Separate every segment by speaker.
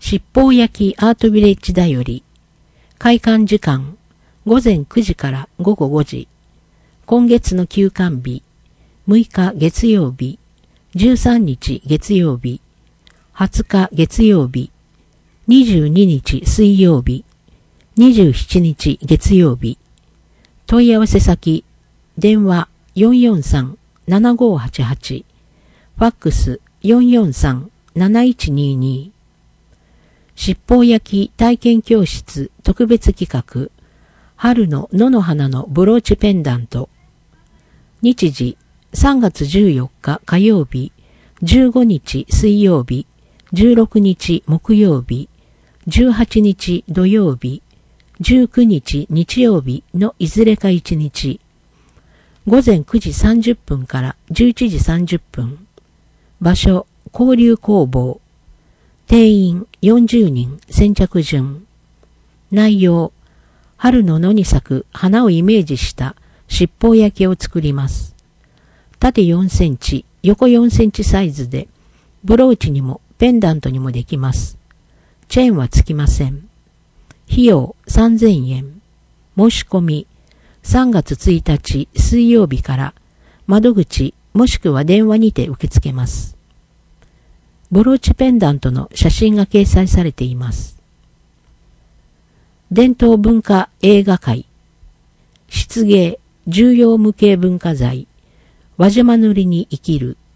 Speaker 1: 七宝焼きアートビレッジだより、開館時間、午前9時から午後5時、今月の休館日、6日月曜日、13日月曜日、20日月曜日、22日水曜日、27日月曜日、問い合わせ先、電話443-7588、ファックス443-7122、七宝焼き体験教室特別企画、春の野の花のブローチペンダント、日時3月14日火曜日、15日水曜日、16日木曜日、18日土曜日、19日日曜日のいずれか1日、午前9時30分から11時30分、場所、交流工房、定員40人先着順、内容、春の野に咲く花をイメージした七宝焼きを作ります。縦4センチ、横4センチサイズで、ブローチにもペンダントにもできます。チェーンはつきません。費用3000円。申し込み3月1日水曜日から窓口もしくは電話にて受け付けます。ブローチペンダントの写真が掲載されています。伝統文化映画会、漆芸重要無形文化財、輪島塗に生きる。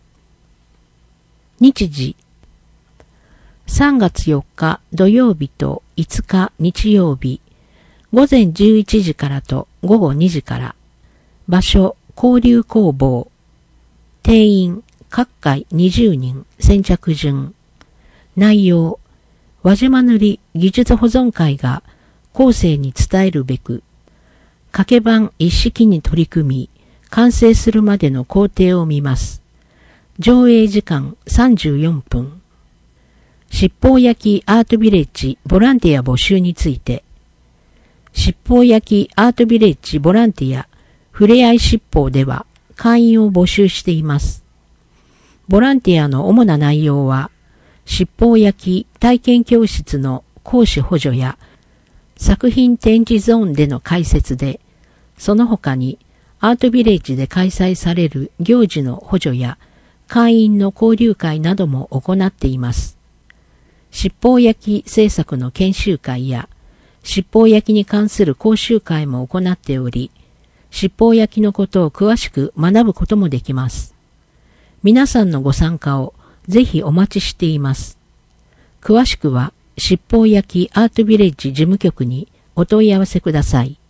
Speaker 1: 日時、3月4日土曜日と5日日曜日、午前11時からと午後2時から、場所、交流工房、定員、各回20人、先着順、内容、輪島塗技術保存会が後世に伝えるべく、掛け板一式に取り組み、完成するまでの工程を見ます。上映時間34分。七宝焼きアートビレッジボランティア募集について、七宝焼きアートビレッジボランティアふれあい七宝では会員を募集しています。ボランティアの主な内容は、七宝焼き体験教室の講師補助や作品展示ゾーンでの解説で、その他にアートビレッジで開催される行事の補助や会員の交流会なども行っています。七宝焼き制作の研修会や七宝焼きに関する講習会も行っており、七宝焼きのことを詳しく学ぶこともできます。皆さんのご参加をぜひお待ちしています。詳しくは七宝焼きアートビレッジ事務局にお問い合わせください。